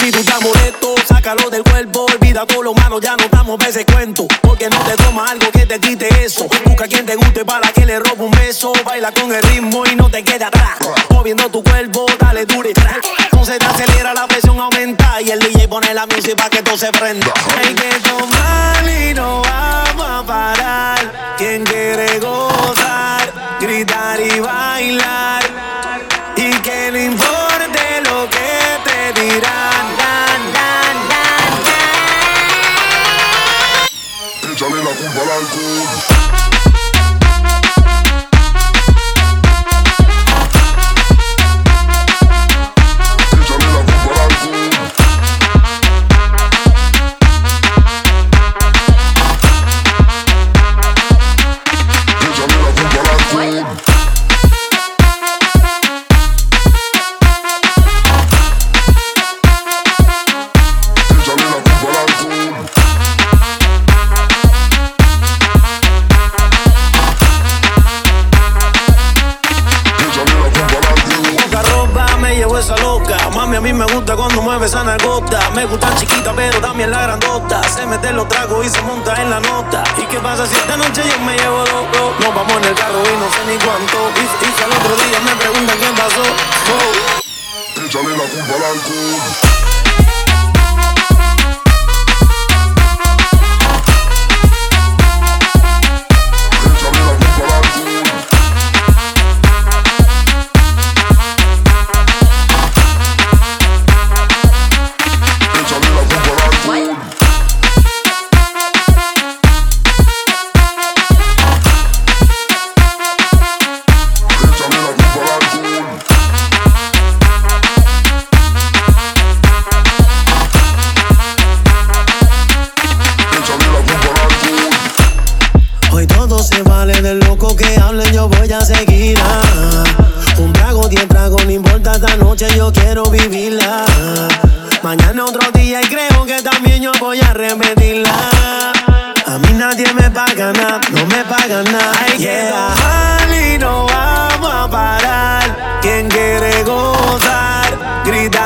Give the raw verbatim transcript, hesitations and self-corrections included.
Si tú estás molesto, sácalo del cuerpo. Olvida todo lo malo, ya no estamos pa' ese cuento. Porque no te tomas algo que te quite eso. Busca quien te guste para que le robe un beso. Baila con el ritmo y no te quede atrás. Moviendo tu cuerpo, dale duro y crack. Entonces te acelera, la presión aumenta. Y el D J pone la música para que todo se prenda. Hay que tomar y no vamos a parar. Quien quiere gozar, gritar y bailar. Y que no importe lo que te dirán. Échale la culpa al alcohol. Mami, a mí me gusta cuando mueve esa nalgota. Me gustan chiquita, pero también la grandota. Se mete en los tragos y se monta en la nota. ¿Y qué pasa si esta noche yo me llevo loco? Nos vamos en el carro y no sé ni cuánto. Y, y si al otro día me preguntan quién pasó. Oh. Échale la culpa al alcohol. Yo quiero vivirla. Mañana otro día y creo que también yo voy a repetirla. A mí nadie me paga nada, no me paga nada. Hay que bajar y no vamos a parar. Quien quiere gozar, grita